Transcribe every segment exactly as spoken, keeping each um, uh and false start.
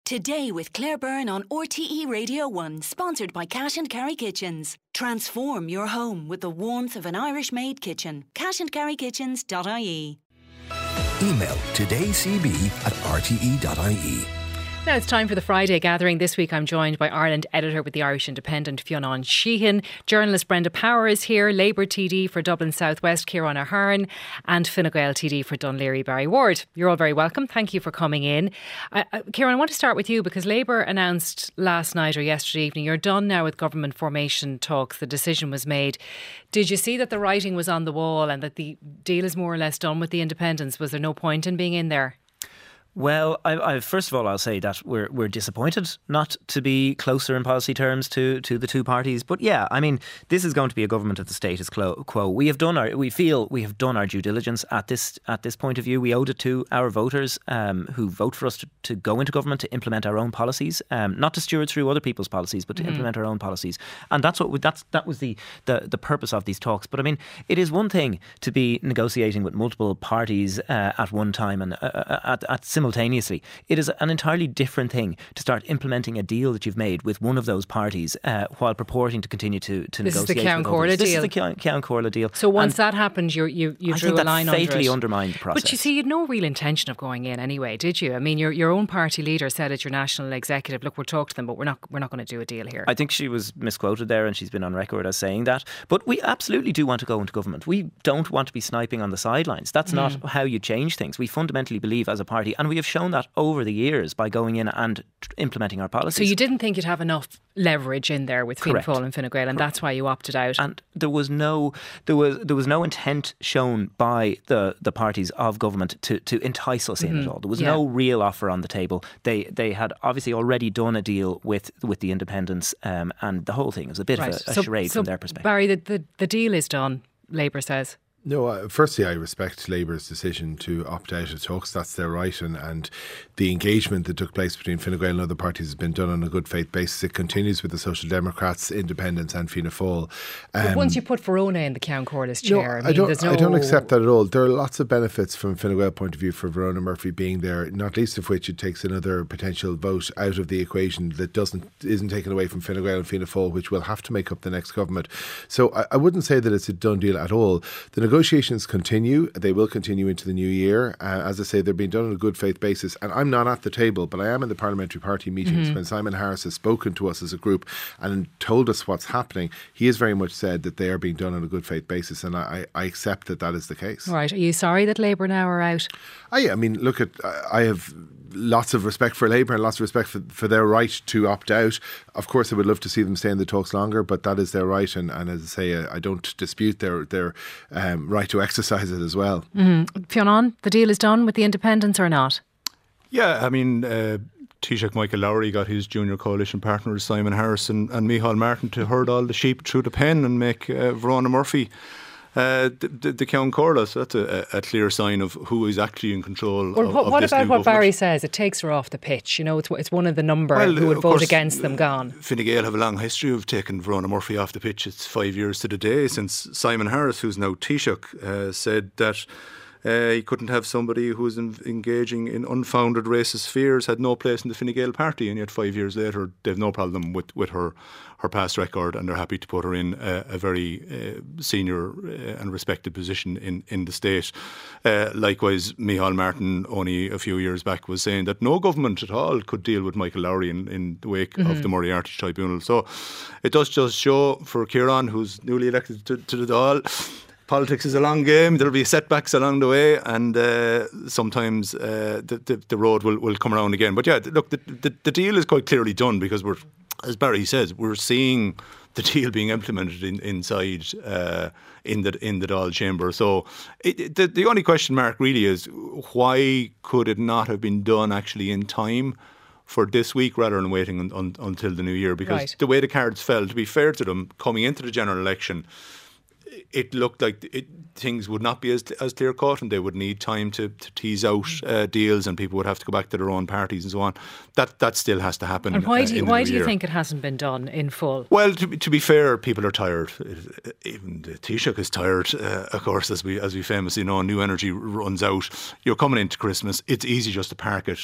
Today with Claire Byrne on R T E Radio one, sponsored by Cash and Carry Kitchens. Transform your home with the warmth of an Irish-made kitchen. cash and carry kitchens dot I E. Email todaycb at r t e dot i e. Now it's time for the Friday Gathering. This week I'm joined by Ireland editor with the Irish Independent, Fionn Sheehan. Journalist Brenda Power is here. Labour T D for Dublin South West, Ciarán Ahern. And Fine Gael T D for Dunleary, Barry Ward. You're all very welcome. Thank you for coming in. Uh, uh, Ciarán, I want to start with you because Labour announced last night or yesterday evening you're done now with government formation talks. The decision was made. Did you see that the writing was on the wall and that the deal is more or less done with the independents? Was there no point in being in there? Well, I, I, first of all, I'll say that we're we're disappointed not to be closer in policy terms to, to the two parties. But yeah, I mean, this is going to be a government of the status quo. We have done our, we feel we have done our due diligence at this at this point of view. We owed it to our voters um, who vote for us to, to go into government to implement our own policies, um, not to steward through other people's policies, but to mm-hmm. implement our own policies. And that's what we, that's that was the, the the purpose of these talks. But I mean, it is one thing to be negotiating with multiple parties uh, at one time and uh, at at simultaneously. It is an entirely different thing to start implementing a deal that you've made with one of those parties uh, while purporting to continue to, to this negotiate. This is the Ceann Comhairle deal. This is the Ceann Comhairle deal. So once and that happened, you you, you I drew think a line that under it. fatally undermined the process. But you see, you had no real intention of going in anyway, did you? I mean, your your own party leader said at your national executive, "Look, we'll talk to them, but we're not we're not going to do a deal here." I think she was misquoted there, and she's been on record as saying that. But we absolutely do want to go into government. We don't want to be sniping on the sidelines. That's mm. not how you change things. We fundamentally believe as a party, and we have shown that over the years by going in and implementing our policies. So you didn't think you'd have enough leverage in there with Fianna Fáil and Fine Gael, and Correct. That's why you opted out. And there was no there was there was no intent shown by the, the parties of government to, to entice us mm-hmm. in at all. There was yeah. no real offer on the table. They they had obviously already done a deal with with the independents, um, and the whole thing was a bit right. of a, a so, charade so from their perspective. Barry, the, the, the deal is done, Labour says. No, uh, firstly, I respect Labour's decision to opt out of talks. That's their right, and, and the engagement that took place between Fine Gael and other parties has been done on a good faith basis. It continues with the Social Democrats, Independents and Fianna Fáil. Um, but once you put Verona in the Ceann Comhairle's chair, no, I, mean, I, don't, there's no... I don't accept that at all. There are lots of benefits from Fine Gael point of view for Verona Murphy being there, not least of which it takes another potential vote out of the equation that doesn't isn't taken away from Fine Gael and Fianna Fáil, which will have to make up the next government. So I, I wouldn't say that it's a done deal at all. The negotiations continue. Continue. They will continue into the new year. Uh, as I say, they're being done on a good faith basis. And I'm not at the table, but I am in the parliamentary party meetings mm-hmm. when Simon Harris has spoken to us as a group and told us what's happening. He has very much said that they are being done on a good faith basis, and I, I accept that that is the case. Right. Are you sorry that Labour now are out? I, I mean, look, at I have lots of respect for Labour and lots of respect for, for their right to opt out. Of course, I would love to see them stay in the talks longer, but that is their right. And, and as I say, I don't dispute their, their um, right to exercise it as well. Mm-hmm. Fionn, the deal is done with the independents or not? Yeah, I mean, uh, Taoiseach Michael Lowry got his junior coalition partners Simon Harris and, and Micheál Martin to herd all the sheep through the pen and make uh, Verona Murphy Uh, the, the, the Ceann Comhairle. So that's a, a clear sign of who is actually in control well, of, what, of what this about new what government. Barry says? It takes her off the pitch. You know, it's it's one of the number well, who would vote course, against them gone. Fine Gael have a long history of taking Verona Murphy off the pitch. It's five years to the day since Simon Harris, who's now Taoiseach, uh, said that Uh, he couldn't have somebody who was in, engaging in unfounded racist fears, had no place in the Fine Gael party, and yet five years later they've no problem with, with her her past record, and they're happy to put her in a, a very uh, senior uh, and respected position in, in the state. Uh, likewise, Micheál Martin only a few years back was saying that no government at all could deal with Michael Lowry in, in the wake mm-hmm. of the Moriarty Tribunal. So it does just show for Ciarán, who's newly elected to, to the Dáil, politics is a long game. There'll be setbacks along the way, and uh, sometimes uh, the, the the road will, will come around again. But yeah, look, the, the the deal is quite clearly done because we're, as Barry says, we're seeing the deal being implemented in, inside uh, in the in the Dáil chamber. So it, the the only question mark really is why could it not have been done actually in time for this week rather than waiting un, un, until the new year? Because right. the way the cards fell, to be fair to them, coming into the general election, it looked like it, things would not be as as clear cut, and they would need time to, to tease out uh, deals, and people would have to go back to their own parties and so on. That that still has to happen. And why do you, uh, why do you year. think it hasn't been done in full? Well, to, to be fair, people are tired. Even the Taoiseach is tired, uh, of course, as we as we famously know. New energy runs out. You're coming into Christmas. It's easy just to park it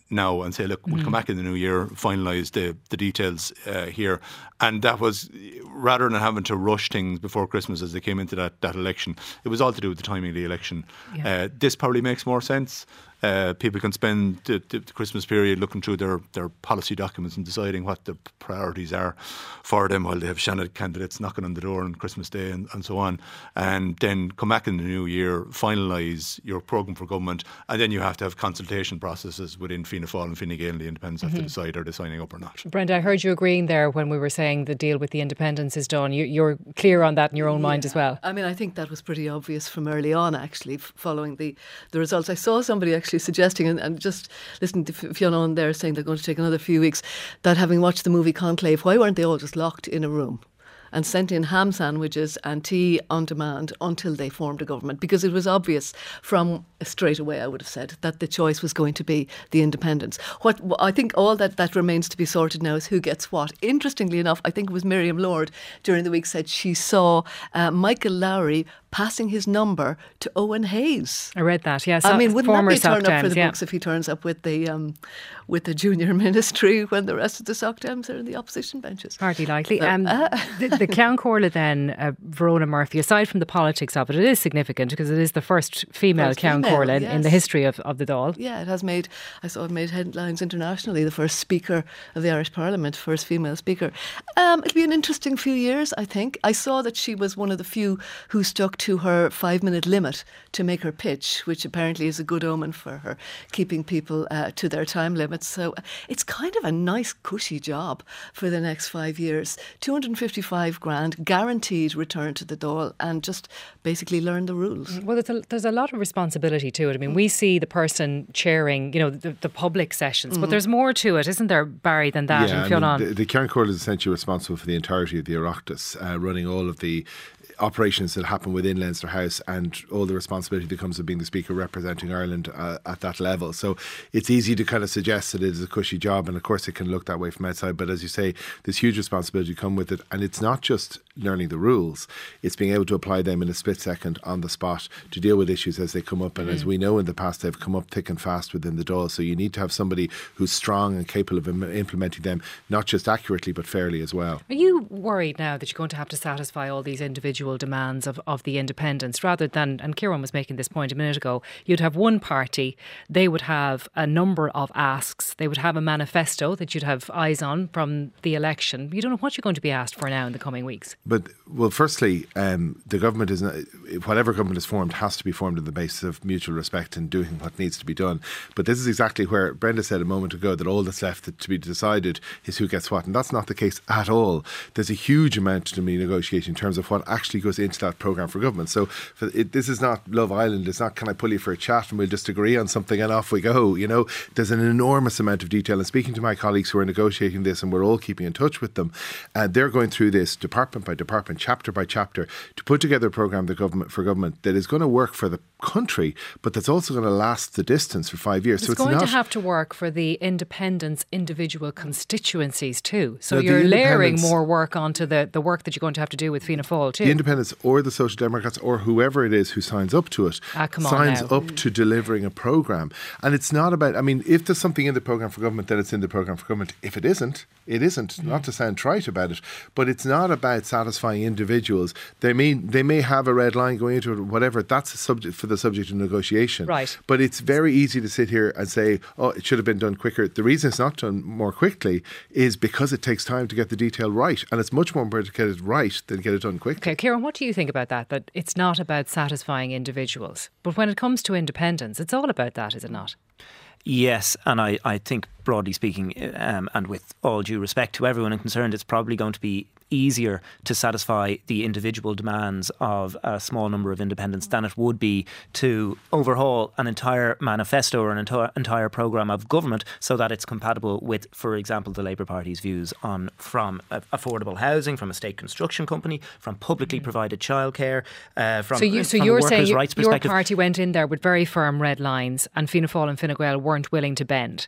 now and say, look, we'll mm. come back in the new year, finalise the, the details uh, here. And that was, rather than having to rush things before Christmas as they came into that, that election, it was all to do with the timing of the election. Yeah. Uh, this probably makes more sense. Uh, people can spend the, the Christmas period looking through their, their policy documents and deciding what the priorities are for them while they have Shannon candidates knocking on the door on Christmas Day and, and so on. And then come back in the new year, finalise your programme for government, and then you have to have consultation processes within Fianna Fáil and Fine Gael, and the independents mm-hmm. have to decide are they signing up or not. Brenda, I heard you agreeing there when we were saying the deal with the independents is done. You, you're clear on that in your own yeah. mind as well. I mean, I think that was pretty obvious from early on, actually, following the, the results. I saw somebody actually suggesting, and, and just listening to Fionn there saying they're going to take another few weeks, that having watched the movie Conclave, why weren't they all just locked in a room and sent in ham sandwiches and tea on demand until they formed a government? Because it was obvious from straight away, I would have said, that the choice was going to be the independents. What I think all that, that remains to be sorted now is who gets what. Interestingly enough, I think it was Miriam Lord during the week said she saw uh, Michael Lowry passing his number to Owen Hayes. I read that, yes. I mean, wouldn't that be turn up for the yeah. books if he turns up with the um, with the junior ministry when the rest of the Soc Dems are in the opposition benches? Hardly likely. So, um, uh, the the Ceann Comhairle then, uh, Verona Murphy, aside from the politics of it, it is significant because it is the first female first Ceann Comhairle in, yes. in the history of, of the Dáil. Yeah, it has made, I saw it made headlines internationally, the first Speaker of the Irish Parliament, first female Speaker. Um, it'll be an interesting few years, I think. I saw that she was one of the few who stuck to her five minute limit to make her pitch, which apparently is a good omen for her, keeping people uh, to their time limits. So it's kind of a nice cushy job for the next five years. two hundred fifty-five grand, guaranteed return to the Dáil, and just basically learn the rules. Well, there's a, there's a lot of responsibility to it. I mean, we see the person chairing, you know, the, the public sessions, mm-hmm. but there's more to it, isn't there, Barry, than that? Yeah, and I mean, the, the Ceann Comhairle is essentially responsible for the entirety of the Oireachtas, uh, running all of the operations that happen within Leinster House and all the responsibility that comes with being the Speaker representing Ireland uh, at that level. So it's easy to kind of suggest that it is a cushy job, and of course it can look that way from outside, but as you say, there's huge responsibility come with it, and it's not just learning the rules, it's being able to apply them in a split second on the spot to deal with issues as they come up, and mm. as we know in the past they've come up thick and fast within the Dáil, so you need to have somebody who's strong and capable of im- implementing them, not just accurately but fairly as well. Are you worried now that you're going to have to satisfy all these individual demands of, of the independents, rather than, and Kieran was making this point a minute ago, you'd have one party, they would have a number of asks, they would have a manifesto that you'd have eyes on from the election. You don't know what you're going to be asked for now in the coming weeks. But, well, firstly, um, the government is, not, whatever government is formed has to be formed on the basis of mutual respect and doing what needs to be done. But this is exactly where Brenda said a moment ago that all that's left to be decided is who gets what, and that's not the case at all. There's a huge amount to be negotiated in terms of what actually goes into that programme for government. So for it, this is not Love Island. It's not, can I pull you for a chat and we'll just agree on something and off we go. You know, there's an enormous amount of detail, and speaking to my colleagues who are negotiating this, and we're all keeping in touch with them, and they're going through this department by department, chapter by chapter, to put together a programme the government for government that is going to work for the country, but that's also going to last the distance for five years. It's, so it's going not to have to work for the independents' individual constituencies too. So no, you're layering more work onto the, the work that you're going to have to do with Fianna Fáil too. The independents or the Social Democrats or whoever it is who signs up to it ah, come on signs now. up to delivering a programme. And it's not about, I mean, if there's something in the programme for government, then it's in the programme for government. If it isn't, it isn't. Mm. Not to sound trite about it, but it's not about satisfying individuals. They may, they may have a red line going into it, whatever. That's a subject for the subject of negotiation. Right. But it's very easy to sit here and say, oh, it should have been done quicker. The reason it's not done more quickly is because it takes time to get the detail right. And it's much more important to get it right than get it done quickly. Okay, Kieran, what do you think about that? That it's not about satisfying individuals. But when it comes to independence, it's all about that, is it not? Yes, and I, I think broadly speaking, um, and with all due respect to everyone concerned, it's probably going to be easier to satisfy the individual demands of a small number of independents than it would be to overhaul an entire manifesto or an entire, entire programme of government so that it's compatible with, for example, the Labour Party's views on from uh, affordable housing, from a state construction company, from publicly provided childcare, uh, from, so you, so from you're a workers' saying you, rights your perspective. party went in there with very firm red lines and Fianna Fáil and Fine Gael weren't willing to bend?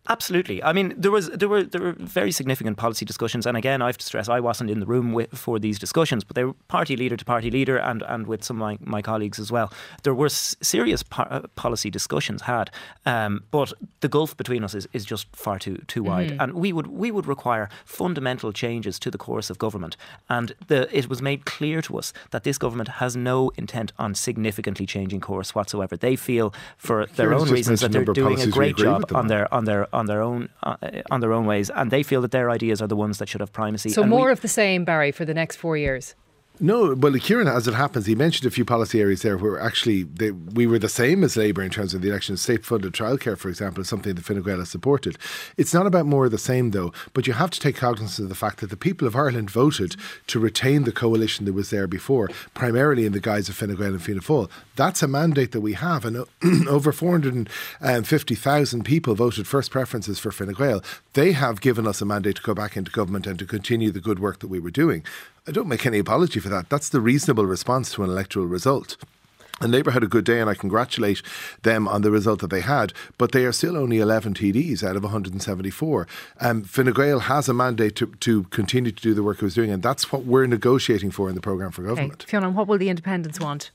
Absolutely. I mean, there was there were there were very significant policy discussions, and again, I have to stress I wasn't in the room with, for these discussions, but they were party leader to party leader, and, and with some of my, my colleagues as well. There were s- serious par- policy discussions had, um, but the gulf between us is, is just far too too wide, mm-hmm. and we would we would require fundamental changes to the course of government. And the, it was made clear to us that this government has no intent on significantly changing course whatsoever. They feel, for their Kieran's own reasons, that they're doing a great job on their on their on their own uh, on their own ways, and they feel that their ideas are the ones that should have primacy. So and more we, of the same, Barry, for the next four years. No, well, Kieran, as it happens, he mentioned a few policy areas there where actually they, we were the same as Labour in terms of the election. State-funded childcare, for example, is something that Fine Gael has supported. It's not about more of the same, though, but you have to take cognizance of the fact that the people of Ireland voted to retain the coalition that was there before, primarily in the guise of Fine Gael and Fianna Fáil. That's a mandate that we have, and over four hundred fifty thousand people voted first preferences for Fine Gael. They have given us a mandate to go back into government and to continue the good work that we were doing. I don't make any apology for that. That's the reasonable response to an electoral result. And Labour had a good day, and I congratulate them on the result that they had, but they are still only eleven T Ds out of one hundred seventy-four. Um, Fine Gael has a mandate to, to continue to do the work it was doing, and that's what we're negotiating for in the programme for government. Okay. Fiona, what will the independents want?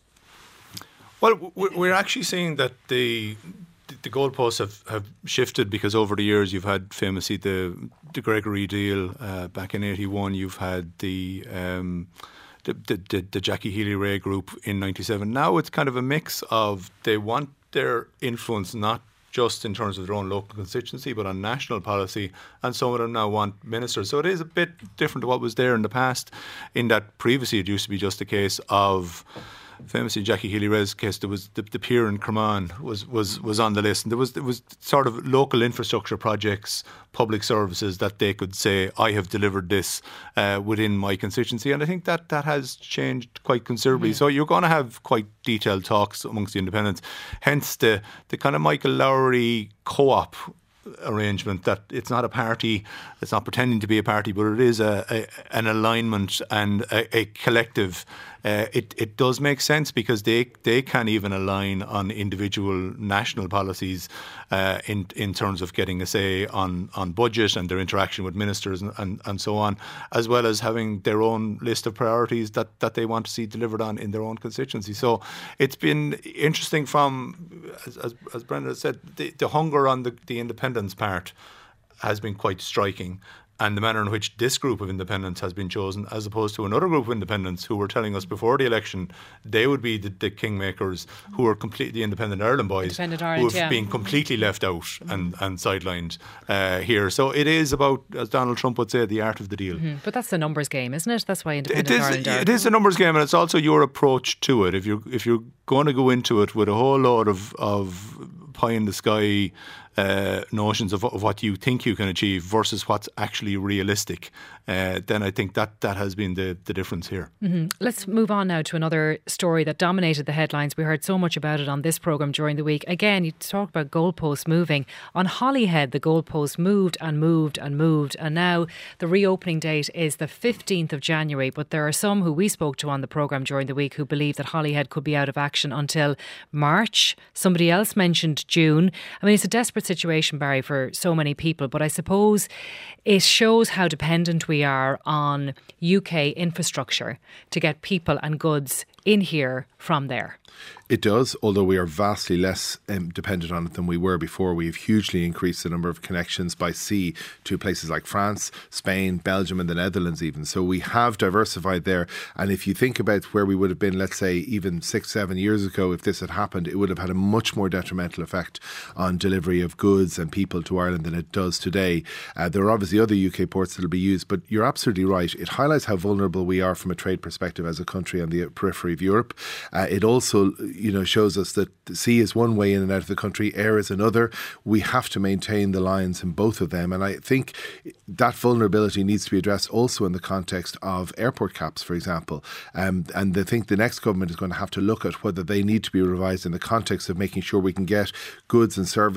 Well, we're actually seeing that the the goalposts have, have shifted, because over the years you've had famously the the Gregory deal uh, back in eighty-one. You've had the, um, the, the the the Jackie Healy-Rae group in ninety-seven. Now it's kind of a mix of they want their influence not just in terms of their own local constituency, but on national policy, and some of them now want ministers. So it is a bit different to what was there in the past, in that previously it used to be just a case of, famously Jackie Healy-Rae's case, there was the, the pier in Cremon was, was, was on the list, and there was there was sort of local infrastructure projects, public services that they could say, I have delivered this uh, within my constituency, and I think that that has changed quite considerably. Mm-hmm. So you're going to have quite detailed talks amongst the independents. Hence the the kind of Michael Lowry co-op arrangement, that it's not a party, it's not pretending to be a party, but it is a, a an alignment and a, a collective. Uh, it it does make sense, because they they can even align on individual national policies uh, in in terms of getting a say on on budget and their interaction with ministers and, and, and so on, as well as having their own list of priorities that, that they want to see delivered on in their own constituency. So it's been interesting from, as as, as Brendan said, the, the hunger on the, the independence part has been quite striking. And the manner in which this group of independents has been chosen, as opposed to another group of independents who were telling us before the election they would be the, the kingmakers, who are completely Independent Ireland boys, Independent Ireland, who have yeah. been completely left out and, and sidelined uh, here. So it is about, as Donald Trump would say, the art of the deal. Mm-hmm. But that's the numbers game, isn't it? That's why Independent it is, Ireland are. It is a numbers game, and it's also your approach to it. If you're, if you're going to go into it with a whole lot of, of pie in the sky Uh, notions of, of what you think you can achieve versus what's actually realistic, uh, then I think that that has been the, the difference here. Mm-hmm. Let's move on now to another story that dominated the headlines. We heard so much about it on this programme during the week. Again, you talk about goalposts moving. On Holyhead, the goalposts moved and moved and moved, and now the reopening date is the fifteenth of January, but there are some who we spoke to on the programme during the week who believe that Holyhead could be out of action until March. Somebody else mentioned June. I mean, it's a desperate situation, Barry, for so many people, but I suppose it shows how dependent we are on U K infrastructure to get people and goods in here from there. It does, although we are vastly less um, dependent on it than we were before. We've hugely increased the number of connections by sea to places like France, Spain, Belgium and the Netherlands even. So we have diversified there. And if you think about where we would have been, let's say, even six, seven years ago, if this had happened, it would have had a much more detrimental effect on delivery of goods and people to Ireland than it does today. Uh, there are obviously other U K ports that will be used, but you're absolutely right. It highlights how vulnerable we are from a trade perspective as a country on the periphery of Europe. Uh, it also, you know, shows us that the sea is one way in and out of the country, air is another. We have to maintain the lines in both of them, and I think that vulnerability needs to be addressed also in the context of airport caps, for example. Um, and I think the next government is going to have to look at whether they need to be revised in the context of making sure we can get goods and services and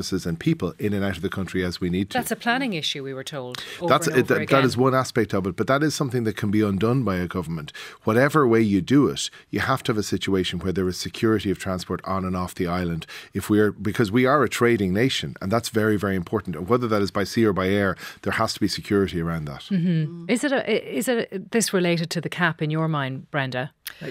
people in and out of the country as we need to. That's a planning issue, we were told. Over That's and over that, again. that is one aspect of it, but that is something that can be undone by a government. Whatever way you do it, you have to have a situation where there is security of transport on and off the island. If we are, because we are a trading nation, and that's very, very important. And whether that is by sea or by air, there has to be security around that. Mm-hmm. Is it a, is it a, this related to the cap in your mind, Brenda?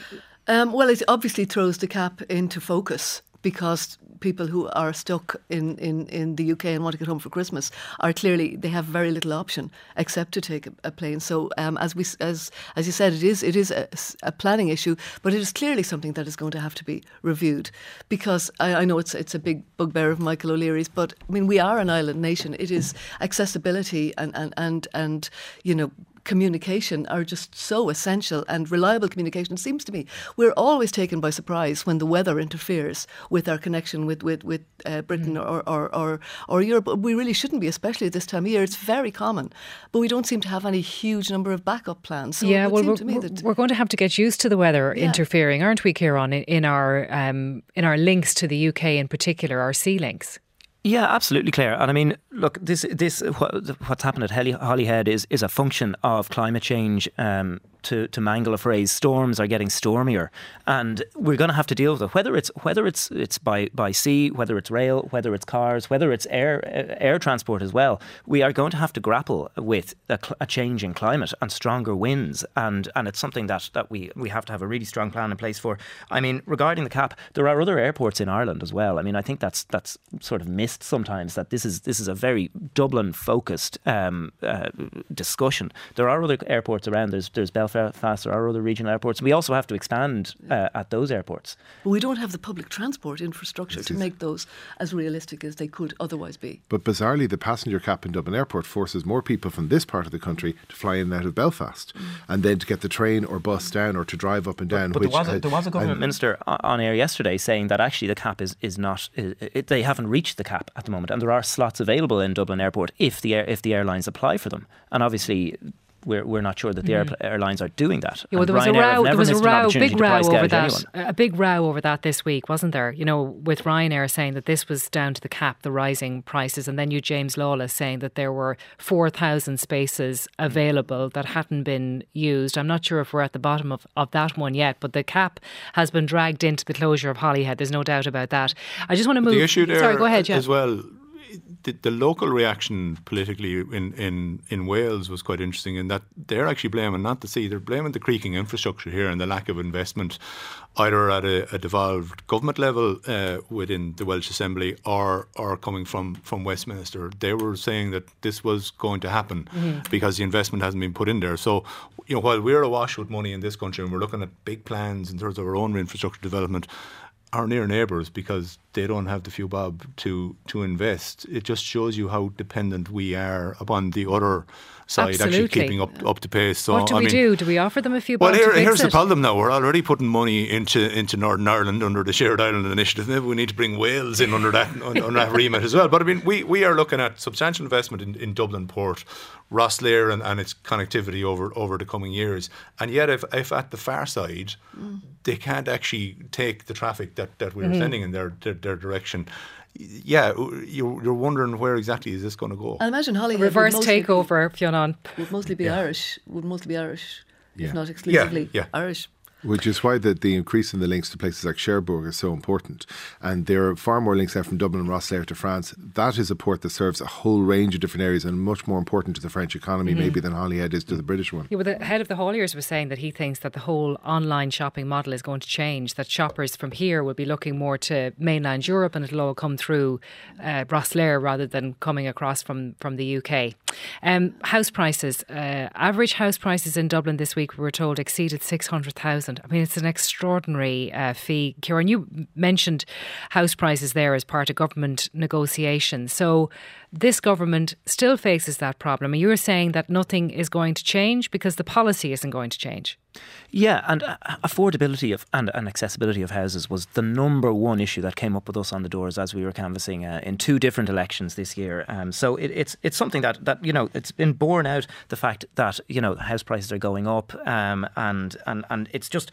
Um, well, it obviously throws the cap into focus, because people who are stuck in, in, in the U K and want to get home for Christmas are clearly, they have very little option except to take a, a plane. So um, as we as as you said, it is it is a, a planning issue, but it is clearly something that is going to have to be reviewed, because I, I know it's it's a big bugbear of Michael O'Leary's, but I mean, we are an island nation. It is accessibility and and and, and you know, communication are just so essential, and reliable communication. It seems to me we're always taken by surprise when the weather interferes with our connection with with, with uh, Britain mm. or, or, or, or Europe. We really shouldn't be, especially at this time of year. It's very common, but we don't seem to have any huge number of backup plans. So yeah, it would well, seem we're, to me that we're going to have to get used to the weather yeah. interfering, aren't we, Ciarán, in, in our um, in our links to the U K in particular, our sea links? Yeah, absolutely, Claire. And I mean, look, this this what, what's happened at Holyhead is is a function of climate change. Um, to, to mangle a phrase, storms are getting stormier, and we're going to have to deal with it. Whether it's whether it's it's by, by sea, whether it's rail, whether it's cars, whether it's air air transport as well, we are going to have to grapple with a, a change in climate and stronger winds, and and it's something that that we we have to have a really strong plan in place for. I mean, regarding the cap, there are other airports in Ireland as well. I mean, I think that's that's sort of missed sometimes, that this is this is a very Dublin focused um, uh, discussion. There are other airports around. There's there's Belfast. Belfast, there are other regional airports. We also have to expand uh, at those airports. But we don't have the public transport infrastructure to make those as realistic as they could otherwise be. But bizarrely, the passenger cap in Dublin Airport forces more people from this part of the country to fly in and out of Belfast, mm. and then to get the train or bus down or to drive up and down. But, but which there, was a, there was a government minister on air yesterday saying that actually the cap is, is not, it, they haven't reached the cap at the moment, and there are slots available in Dublin Airport if the air, if the airlines apply for them. And obviously, We're, we're not sure that the mm. air, airlines are doing that. Yeah, well, there was Ryanair a row, there was a row, big row over that. Anyone. A big row over that this week, wasn't there? You know, with Ryanair saying that this was down to the cap, the rising prices, and then you James Lawless saying that there were four thousand spaces available that hadn't been used. I'm not sure if we're at the bottom of, of that one yet, but the cap has been dragged into the closure of Holyhead. There's no doubt about that. I just want to move. The issue there, sorry, go ahead, yeah. as well. The, the local reaction politically in, in, in Wales was quite interesting, in that they're actually blaming not the sea, they're blaming the creaking infrastructure here and the lack of investment either at a, a devolved government level uh, within the Welsh Assembly or or coming from, from Westminster. They were saying that this was going to happen mm-hmm. because the investment hasn't been put in there. So, you know, while we're awash with money in this country and we're looking at big plans in terms of our own infrastructure development, our near neighbours, because they don't have the few bob to to invest, it just shows you how dependent we are upon the other side. Absolutely. Actually keeping up up to pace. So, what do I we mean, do? Do we offer them a few bob well, here, to fix here's it? the problem now. We're already putting money into into Northern Ireland under the Shared Island Initiative. Maybe we need to bring Wales in under that under that remit as well. But I mean, we, we are looking at substantial investment in, in Dublin Port, Rosslare and, and its connectivity over, over the coming years. And yet if, if at the far side mm. they can't actually take the traffic that, that we're mm-hmm. sending in their, their their direction, yeah, you're, you're wondering where exactly is this going to go. I imagine Holyhead reverse would mostly takeover, Fionn. Would mostly be yeah. Irish. Would mostly be Irish, yeah. if not exclusively yeah, yeah. Irish. Which is why the, the increase in the links to places like Cherbourg is so important. And there are far more links now from Dublin and Rosslare to France. That is a port that serves a whole range of different areas and much more important to the French economy mm-hmm. maybe than Holyhead is to the British one. Yeah, well, the head of the hauliers was saying that he thinks that the whole online shopping model is going to change, that shoppers from here will be looking more to mainland Europe and it'll all come through uh, Rosslare rather than coming across from, from the U K. Um, house prices, uh, average house prices in Dublin this week, we were told, exceeded six hundred thousand. I mean, it's an extraordinary uh, fee. Ciarán, you mentioned house prices there as part of government negotiations. So this government still faces that problem. And you were saying that nothing is going to change because the policy isn't going to change. Yeah, and uh, affordability of and, and accessibility of houses was the number one issue that came up with us on the doors as we were canvassing uh, in two different elections this year. Um, so it, it's it's something that, that, you know, it's been borne out, the fact that, you know, house prices are going up um, and, and, and it's just...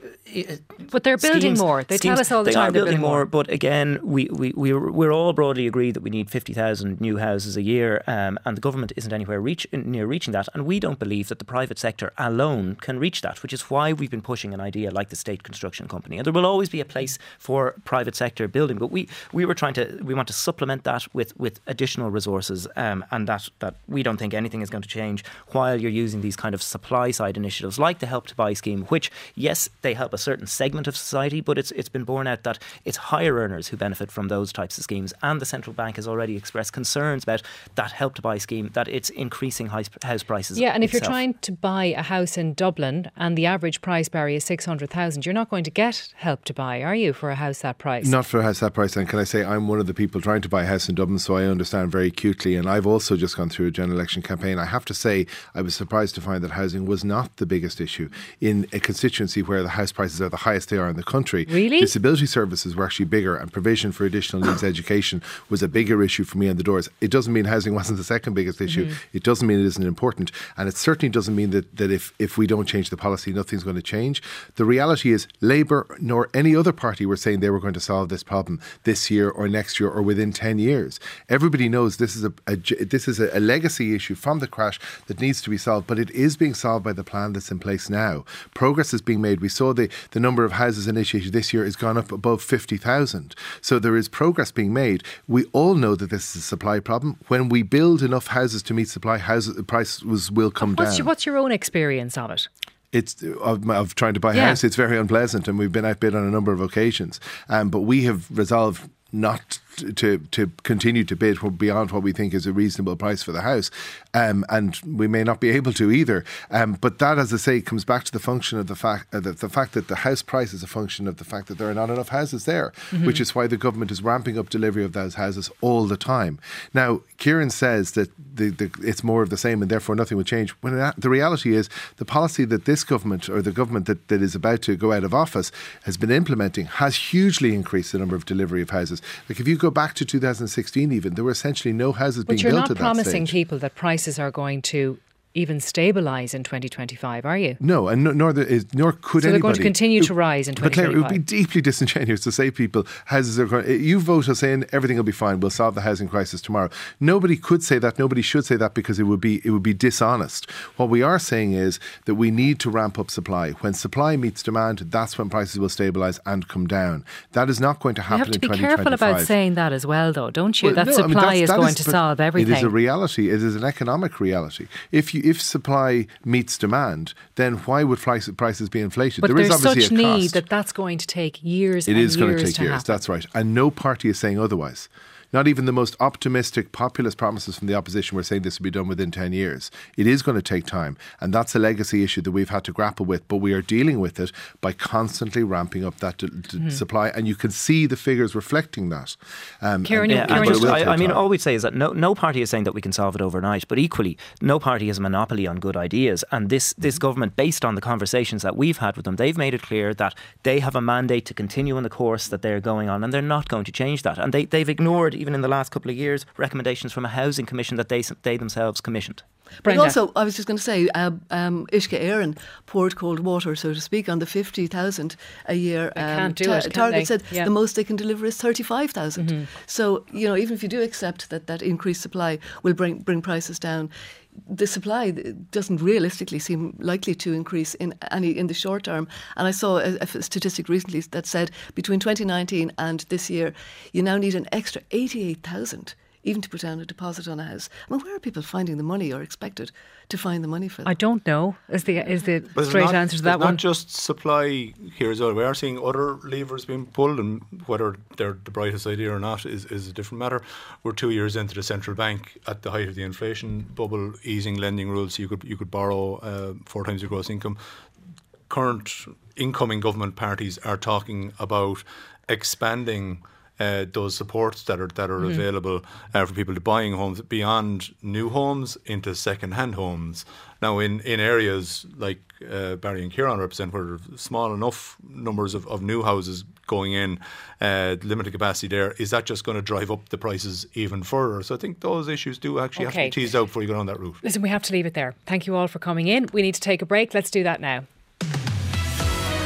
But they're building schemes, more. They schemes, tell us all the they time are they're building building more. more. But again, we, we, we're, we're all broadly agreed that we need fifty thousand new houses a year, um, and the government isn't anywhere reach, near reaching that. And we don't believe that the private sector alone can reach that, which is why we've been pushing an idea like the State Construction Company. And there will always be a place for private sector building, but we, we were trying to, we want to supplement that with, with additional resources, um, and that, that we don't think anything is going to change while you're using these kind of supply side initiatives like the Help to Buy scheme, which, yes, they help a certain segment of society, but it's it's been borne out that it's higher earners who benefit from those types of schemes. And the central bank has already expressed concerns about that Help to Buy scheme, that it's increasing house prices. Yeah, and if itself. you're trying to buy a house in Dublin and the average price, Barry, is six hundred thousand, you're not going to get Help to Buy, are you, for a house that price? Not for a house that price. And can I say, I'm one of the people trying to buy a house in Dublin, so I understand very acutely. And I've also just gone through a general election campaign. I have to say, I was surprised to find that housing was not the biggest issue in a constituency where the house prices are the highest they are in the country. Really? Disability services were actually bigger, and provision for additional needs education was a bigger issue for me on the doors. It doesn't mean housing wasn't the second biggest issue. Mm-hmm. It doesn't mean it isn't important. And it certainly doesn't mean that, that if, if we don't change the policy, nothing's going to change. The reality is Labour nor any other party were saying they were going to solve this problem this year or next year or within ten years. Everybody knows this is a, a this is a, a legacy issue from the crash that needs to be solved, but it is being solved by the plan that's in place now. Progress is being made. We saw the, the number of houses initiated this year has gone up above fifty thousand. So there is progress being made. We all know that this is a supply problem. When we build enough houses to meet supply, houses prices will come what's down. Your, what's your own experience of it? It's of, of trying to buy a yeah. house. It's very unpleasant, and we've been outbid on a number of occasions. Um, but we have resolved not to to continue to bid beyond what we think is a reasonable price for the house, um, and we may not be able to either. Um, but that, as I say, comes back to the function of the fact uh, that the fact that the house price is a function of the fact that there are not enough houses there, mm-hmm. which is why the government is ramping up delivery of those houses all the time. Now, Kieran says that the, the, it's more of the same and therefore nothing will change. When it, the reality is the policy that this government or the government that, that is about to go out of office has been implementing has hugely increased the number of delivery of houses. Like if you go back to two thousand sixteen even, there were essentially no houses but being built at that But stage. you're not promising people that prices are going to even stabilise in twenty twenty-five, are you? No, and nor, nor, is, nor could so anybody. So they're going to continue it, to rise in twenty twenty-five. But Claire, it would be deeply disingenuous to say people, houses are going, you vote us in, everything will be fine, we'll solve the housing crisis tomorrow. Nobody could say that, nobody should say that, because it would be it would be dishonest. What we are saying is that we need to ramp up supply. When supply meets demand, that's when prices will stabilise and come down. That is not going to happen in twenty twenty-five. You have to be careful about saying that as well, though, don't you? Well, that no, supply I mean, is that going is, to solve everything. It is a reality. It is an economic reality. If you, if supply meets demand, then why would price, prices be inflated? But there is there's obviously such a need cost. that that's going to take years It and is years going to take to years, happen. that's right. And no party is saying otherwise. Not even the most optimistic populist promises from the opposition were saying this would be done within ten years. It is going to take time, and that's a legacy issue that we've had to grapple with, but we are dealing with it by constantly ramping up that d- d- mm-hmm. supply, and you can see the figures reflecting that. Um, Kieran, yeah, Kieran, but I, I mean, all we'd say is that no, no party is saying that we can solve it overnight, but equally, no party has a monopoly on good ideas, and this, this government, based on the conversations that we've had with them, they've made it clear that they have a mandate to continue on the course that they're going on, and they're not going to change that. And they, they've ignored, even in the last couple of years, recommendations from a housing commission that they they themselves commissioned. But Brenda. also, I was just going to say, uh, um, Ishka Aaron poured cold water, so to speak, on the fifty thousand a year They um, can't do ta- it, can target. they? Said Yeah. the most they can deliver is thirty-five thousand. Mm-hmm. So, you know, even if you do accept that that increased supply will bring bring prices down, the supply doesn't realistically seem likely to increase in any in the short term. And I saw a, a statistic recently that said between twenty nineteen and this year, you now need an extra eighty-eight thousand even to put down a deposit on a house. I mean, where are people finding the money or expected to find the money for that? I don't know is the is the But it's straight not, answer to that it's one. not just supply here as well. We are seeing other levers being pulled, and whether they're the brightest idea or not is, is a different matter. We're two years into the central bank at the height of the inflation bubble, easing lending rules. So you could you could borrow uh, four times your gross income. Current incoming government parties are talking about expanding Uh, those supports that are that are mm-hmm. available uh, for people to buying homes beyond new homes into second-hand homes. Now, in, in areas like uh, Barry and Kieran represent, where there are small enough numbers of, of new houses going in, uh, limited capacity there, is that just going to drive up the prices even further? So I think those issues do actually Okay. have to be teased out before you go down that route. Listen, we have to leave it there. Thank you all for coming in. We need to take a break. Let's do that now.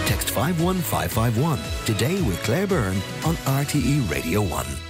Text five one five five one. Today with Claire Byrne on R T E Radio one.